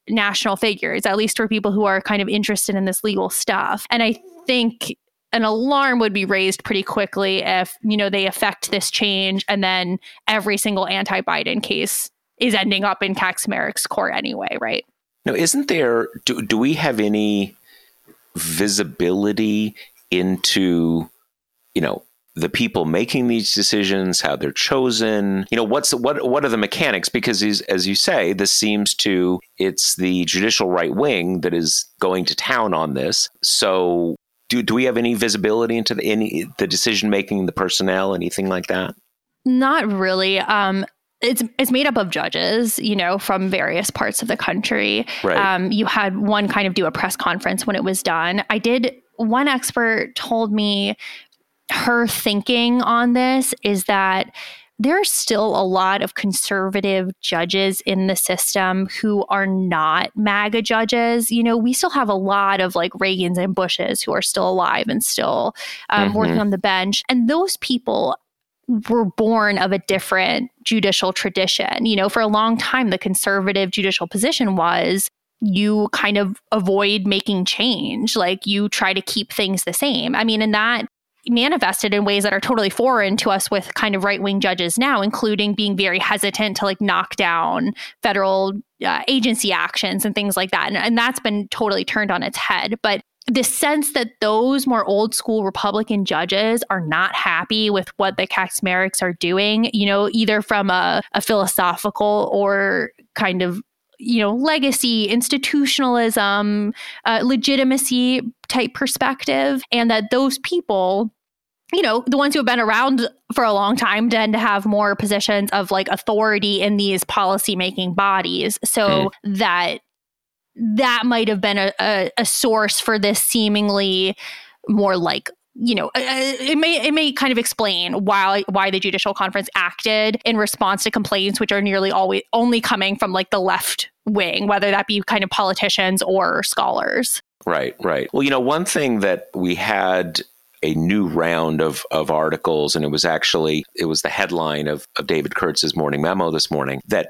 [SPEAKER 3] national figures, at least for people who are kind of interested in this legal stuff. And I think an alarm would be raised pretty quickly if, you know, they affect this change and then every single anti-Biden case is ending up in Kaczmarek's court anyway, right?
[SPEAKER 4] Now, isn't there, do, do we have any visibility into, you know, the people making these decisions, how they're chosen? You know, what's what what are the mechanics? Because as, as you say, this seems to, it's the judicial right wing that is going to town on this. So do do we have any visibility into the any the decision making, the personnel, anything like that?
[SPEAKER 3] Not really. Um, It's it's made up of judges, you know, from various parts of the country.
[SPEAKER 4] Right.
[SPEAKER 3] Um, you had one kind of do a press conference when it was done. I did, one expert told me her thinking on this is that there's still a lot of conservative judges in the system who are not MAGA judges. You know, we still have a lot of like Reagans and Bushes who are still alive and still um, mm-hmm. working on the bench. And those people were born of a different judicial tradition. You know, for a long time, the conservative judicial position was you kind of avoid making change. Like you try to keep things the same. I mean, and that manifested in ways that are totally foreign to us with kind of right-wing judges now, including being very hesitant to like knock down federal uh, agency actions and things like that. And, and that's been totally turned on its head. But the sense that those more old school Republican judges are not happy with what the Kaczmareks are doing, you know, either from a, a philosophical or kind of, you know, legacy, institutionalism, uh, legitimacy type perspective, and that those people, you know, the ones who have been around for a long time tend to have more positions of like authority in these policymaking bodies. So mm. that that might have been a, a, a source for this seemingly more like, you know, it may it may kind of explain why why the Judicial Conference acted in response to complaints, which are nearly always only coming from like the left wing, whether that be kind of politicians or scholars.
[SPEAKER 4] Right, right. Well, you know, one thing that we had a new round of of articles, and it was actually, it was the headline of, of David Kurtz's morning memo this morning, that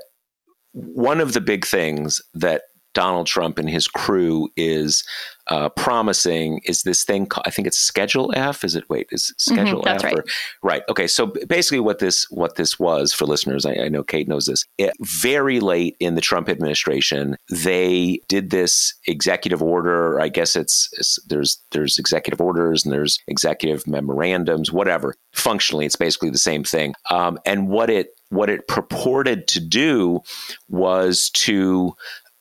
[SPEAKER 4] one of the big things that Donald Trump and his crew is uh, promising is this thing, I think it's Schedule F. Is it? Wait, is it Schedule
[SPEAKER 3] mm-hmm, that's
[SPEAKER 4] F?
[SPEAKER 3] Right.
[SPEAKER 4] Or, right. Okay. So basically what this what this was for listeners, I, I know Kate knows this, it, very late in the Trump administration, they did this executive order. I guess it's, it's there's there's executive orders and there's executive memorandums, whatever. Functionally, it's basically the same thing. Um, and what it what it purported to do was to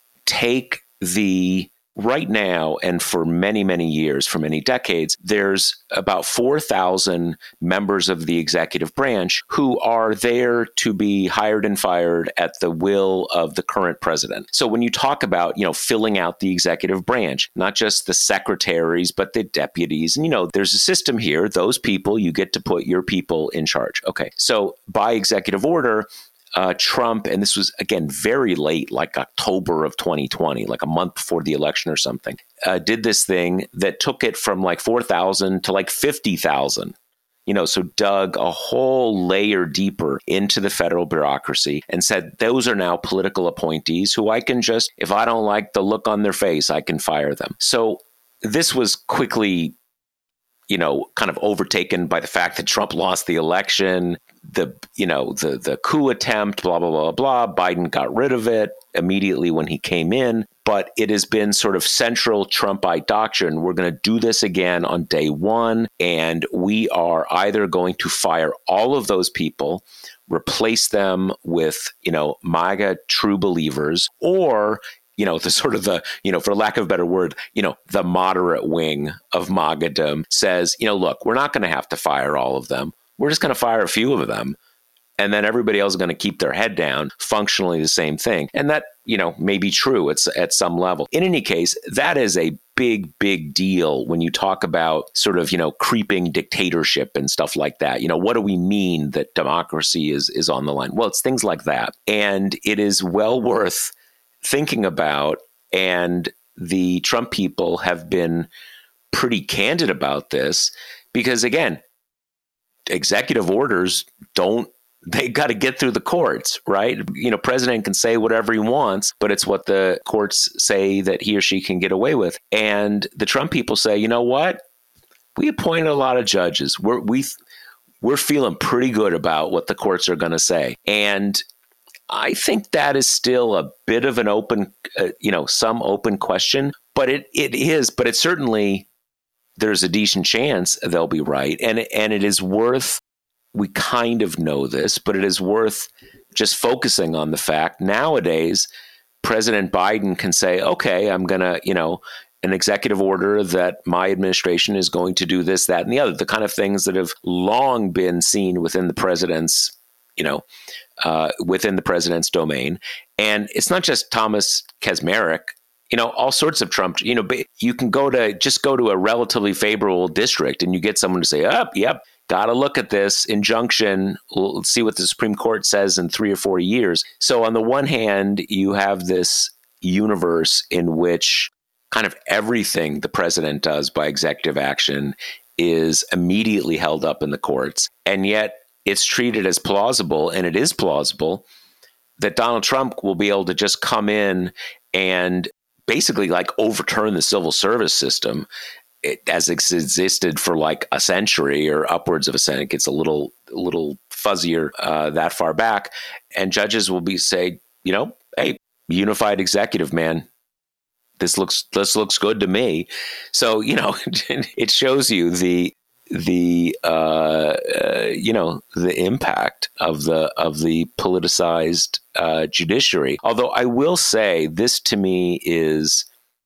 [SPEAKER 4] take the, right now and for many, many years, for many decades, there's about four thousand members of the executive branch who are there to be hired and fired at the will of the current president. So when you talk about, you know, filling out the executive branch, not just the secretaries, but the deputies, and, you know, there's a system here. Those people, you get to put your people in charge. Okay. So by executive order, Uh, Trump, and this was, again, very late, like October of twenty twenty, like a month before the election or something, uh, did this thing that took it from like four thousand to like fifty thousand. You know, so dug a whole layer deeper into the federal bureaucracy and said, those are now political appointees who I can just, if I don't like the look on their face, I can fire them. So this was quickly, you know, kind of overtaken by the fact that Trump lost the election, the, you know, the the coup attempt, blah, blah, blah, blah. Biden got rid of it immediately when he came in. But it has been sort of central Trumpite doctrine. We're going to do this again on day one, and we are either going to fire all of those people, replace them with, you know, MAGA true believers, or you know, the sort of the, you know, for lack of a better word, you know, the moderate wing of MAGAdom says, you know, look, we're not going to have to fire all of them. We're just going to fire a few of them. And then everybody else is going to keep their head down, functionally the same thing. And that, you know, may be true it's at some level. In any case, that is a big, big deal when you talk about sort of, you know, creeping dictatorship and stuff like that. You know, what do we mean that democracy is is on the line? Well, it's things like that. And it is well worth thinking about, and the Trump people have been pretty candid about this because, again, executive orders don't they got to get through the courts, right? You know, president can say whatever he wants, but it's what the courts say that he or she can get away with. And the Trump people say, you know what? We appointed a lot of judges. We're, we, we're feeling pretty good about what the courts are going to say. And I think that is still a bit of an open, uh, you know, some open question, but it it is, but it certainly, there's a decent chance they'll be right. And, and it is worth, we kind of know this, but it is worth just focusing on the fact nowadays, President Biden can say, okay, I'm going to, you know, an executive order that my administration is going to do this, that, and the other, the kind of things that have long been seen within the president's, you know, uh, within the president's domain. And it's not just Thomas Kaczmarek, you know, all sorts of Trump, you know, you can go to, just go to a relatively favorable district and you get someone to say, oh, yep, got to look at this injunction. We'll see what the Supreme Court says in three or four years. So on the one hand, you have this universe in which kind of everything the president does by executive action is immediately held up in the courts. And yet it's treated as plausible, and it is plausible, that Donald Trump will be able to just come in and basically like overturn the civil service system it, as it's existed for like a century or upwards of a century. It gets a little, a little fuzzier uh, that far back. And judges will be say, you know, hey, unified executive, man, this looks, this looks good to me. So, you know, it shows you the, the, uh, uh, you know, the impact of the, of the politicized uh, judiciary. Although I will say this to me is,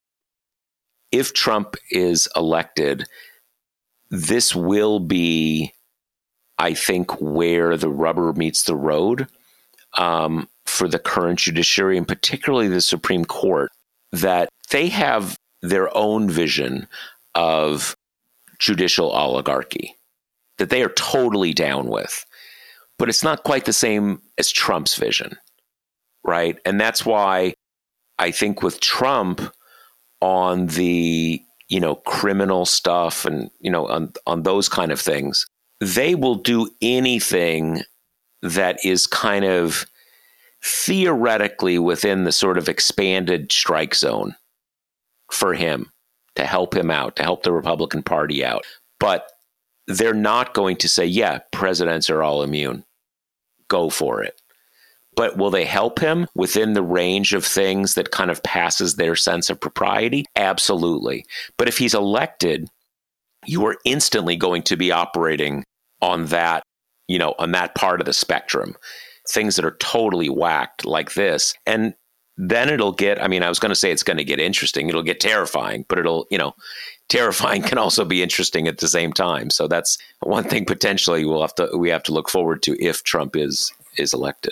[SPEAKER 4] if Trump is elected, this will be, I think, where the rubber meets the road um, for the current judiciary, and particularly the Supreme Court, that they have their own vision of judicial oligarchy that they are totally down with. But it's not quite the same as Trump's vision, right? And that's why I think with Trump on the, you know, criminal stuff and, you know, on, on those kind of things, they will do anything that is kind of theoretically within the sort of expanded strike zone for him, to help him out, to help the Republican Party out. But they're not going to say, yeah, presidents are all immune. Go for it. But will they help him within the range of things that kind of passes their sense of propriety? Absolutely. But if he's elected, you are instantly going to be operating on that, you know, on that part of the spectrum, things that are totally whacked like this. And then it'll get, I mean, I was going to say it's going to get interesting. It'll get terrifying, but it'll, you know, terrifying can also be interesting at the same time. So that's one thing potentially we'll have to, we have to look forward to if Trump is, is elected.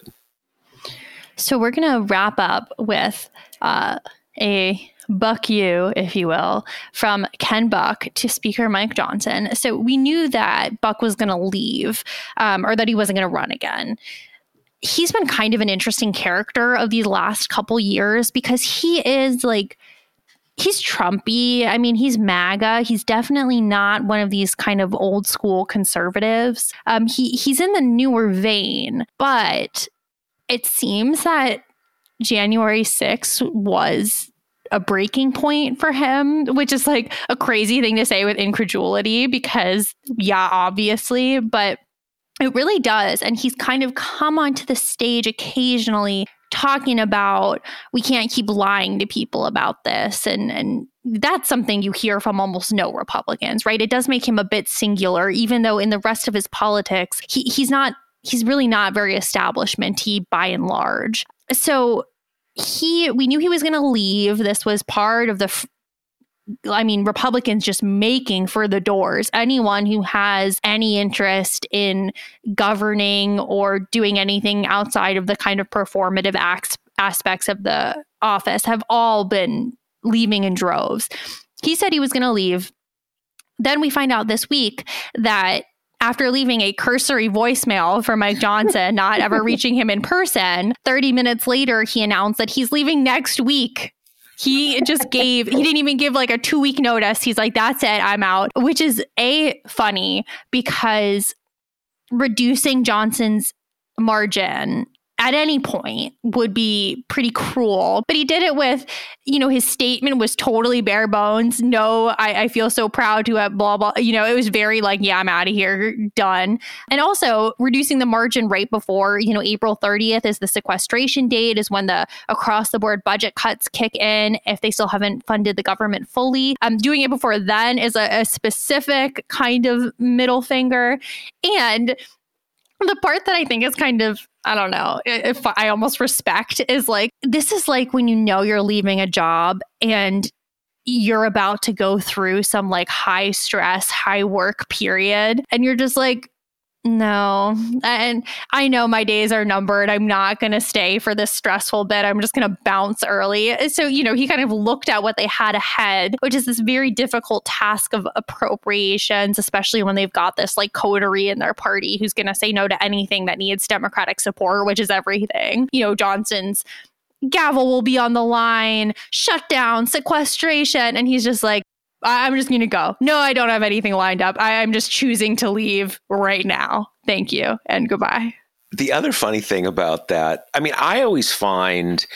[SPEAKER 3] So we're going to wrap up with uh, a Buck you, if you will, from Ken Buck to Speaker Mike Johnson. So we knew that Buck was going to leave um, or that he wasn't going to run again. He's been kind of an interesting character of these last couple years because he is like, he's Trumpy. I mean, he's MAGA. He's definitely not one of these kind of old school conservatives. Um, he he's in the newer vein, but it seems that January sixth was a breaking point for him, which is like a crazy thing to say with incredulity because, yeah, obviously, but it really does. And he's kind of come onto the stage occasionally talking about we can't keep lying to people about this. And, and that's something you hear from almost no Republicans, right? It does make him a bit singular, even though in the rest of his politics, he, he's not, he's really not very establishment-y by and large. So he, we knew he was going to leave. This was part of the, I mean, Republicans just making for the doors. Anyone who has any interest in governing or doing anything outside of the kind of performative acts, aspects of the office have all been leaving in droves. He said he was going to leave. Then we find out this week that after leaving a cursory voicemail for Mike Johnson, not ever reaching him in person, thirty minutes later, he announced that he's leaving next week. He just gave, he didn't even give like a two week notice. He's like, that's it, I'm out, which is A, funny because reducing Johnson's margin at any point would be pretty cruel. But he did it with, you know, his statement was totally bare bones. No, I, I feel so proud to have blah, blah. You know, it was very like, yeah, I'm out of here, done. And also reducing the margin right before, you know, April thirtieth is the sequestration date, is when the across the board budget cuts kick in if they still haven't funded the government fully. Um, doing it before then is a, a specific kind of middle finger. And the part that I think is kind of, I don't know, if I almost respect is like, this is like when you know you're leaving a job and you're about to go through some like high stress, high work period. And you're just like, no. And I know my days are numbered. I'm not going to stay for this stressful bit. I'm just going to bounce early. So, you know, he kind of looked at what they had ahead, which is this very difficult task of appropriations, especially when they've got this like coterie in their party who's going to say no to anything that needs Democratic support, which is everything. You know, Johnson's gavel will be on the line, shutdown, sequestration. And he's just like, I'm just going to go. No, I don't have anything lined up. I, I'm just choosing to leave right now. Thank you and goodbye.
[SPEAKER 4] The other funny thing about that, I mean, I always find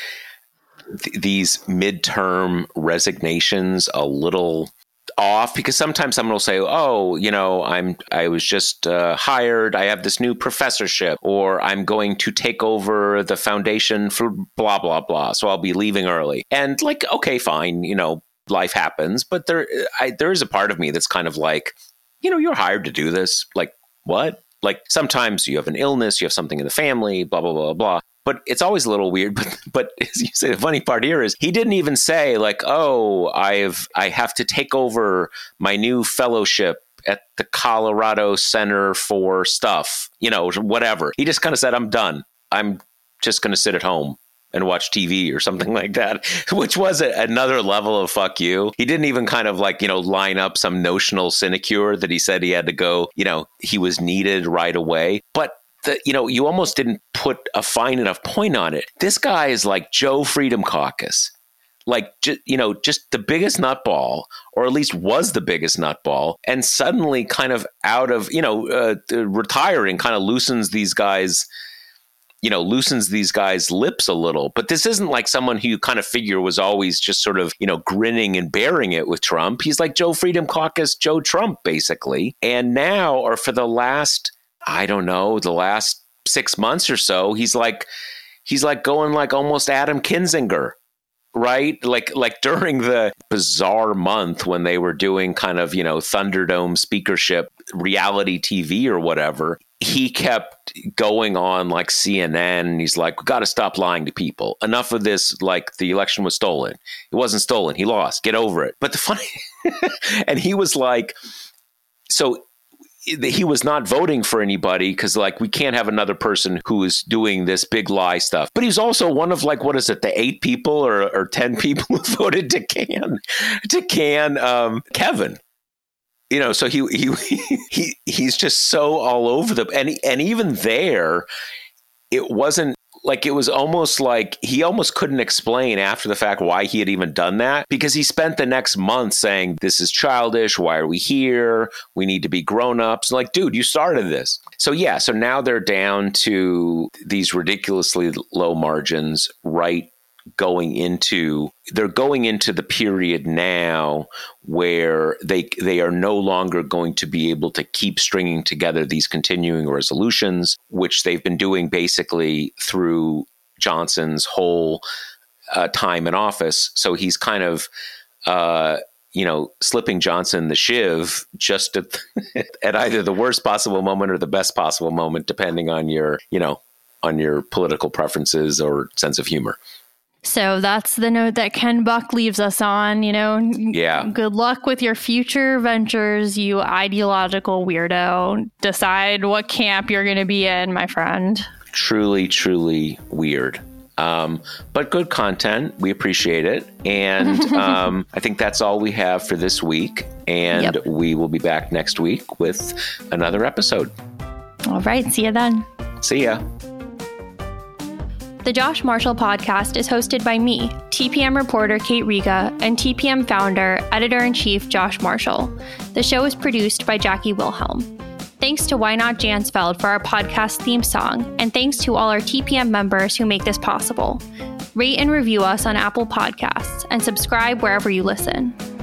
[SPEAKER 4] th- these midterm resignations a little off because sometimes someone will say, oh, you know, I'm I was just uh, hired. I have this new professorship, or I'm going to take over the foundation for blah, blah, blah. So I'll be leaving early. And like, OK, fine, you know, life happens, but there, I, there is a part of me that's kind of like, you know, you're hired to do this. Like, what? Like sometimes you have an illness, you have something in the family, blah, blah, blah, blah. But it's always a little weird. But, but as you say, the funny part here is he didn't even say like, oh, I've, I have to take over my new fellowship at the Colorado Center for stuff, you know, whatever. He just kind of said, I'm done. I'm just going to sit at home and watch T V or something like that, which was a, another level of fuck you. He didn't even kind of like, you know, line up some notional sinecure that he said he had to go, you know, he was needed right away. But, the, you know, you almost didn't put a fine enough point on it. This guy is like Joe Freedom Caucus, like, ju- you know, just the biggest nutball, or at least was the biggest nutball, and suddenly kind of out of, you know, uh, retiring kind of loosens these guys' you know, loosens these guys' lips a little. But this isn't like someone who you kind of figure was always just sort of, you know, grinning and bearing it with Trump. He's like Joe Freedom Caucus, Joe Trump, basically. And now, or for the last, I don't know, the last six months or so, he's like, he's like going like almost Adam Kinzinger, right? Like, like during the bizarre month when they were doing kind of, you know, Thunderdome speakership, reality T V or whatever, he kept going on like C N N. And he's like, we got to stop lying to people. Enough of this. Like the election was stolen. It wasn't stolen. He lost. Get over it. But the funny, and he was like, so he was not voting for anybody because like we can't have another person who is doing this big lie stuff. But he's also one of like, what is it, the eight people or, or ten people who voted to can to can um, Kevin. You know, so he he he he's just so all over the and and even there, it wasn't like it was almost like he almost couldn't explain after the fact why he had even done that, because he spent the next month saying this is childish. Why are we here? We need to be grown ups. Like, dude, you started this. So, yeah. So now they're down to these ridiculously low margins, right? Going into they're going into the period now where they they are no longer going to be able to keep stringing together these continuing resolutions, which they've been doing basically through Johnson's whole uh, time in office. So he's kind of uh, you know slipping Johnson the shiv just at, at either the worst possible moment or the best possible moment, depending on your you know on your political preferences or sense of humor.
[SPEAKER 3] So that's the note that Ken Buck leaves us on, you know.
[SPEAKER 4] Yeah.
[SPEAKER 3] Good luck with your future ventures, you ideological weirdo. Decide what camp you're going to be in, my friend.
[SPEAKER 4] Truly, truly weird. Um, but good content. We appreciate it. And um, I think that's all we have for this week. And yep. We will be back next week with another episode.
[SPEAKER 3] All right. See you then.
[SPEAKER 4] See ya.
[SPEAKER 3] The Josh Marshall podcast is hosted by me, T P M reporter Kate Riga, and T P M founder, editor-in-chief Josh Marshall. The show is produced by Jackie Wilhelm. Thanks to Why Not Jansfeld for our podcast theme song, and thanks to all our T P M members who make this possible. Rate and review us on Apple Podcasts, and subscribe wherever you listen.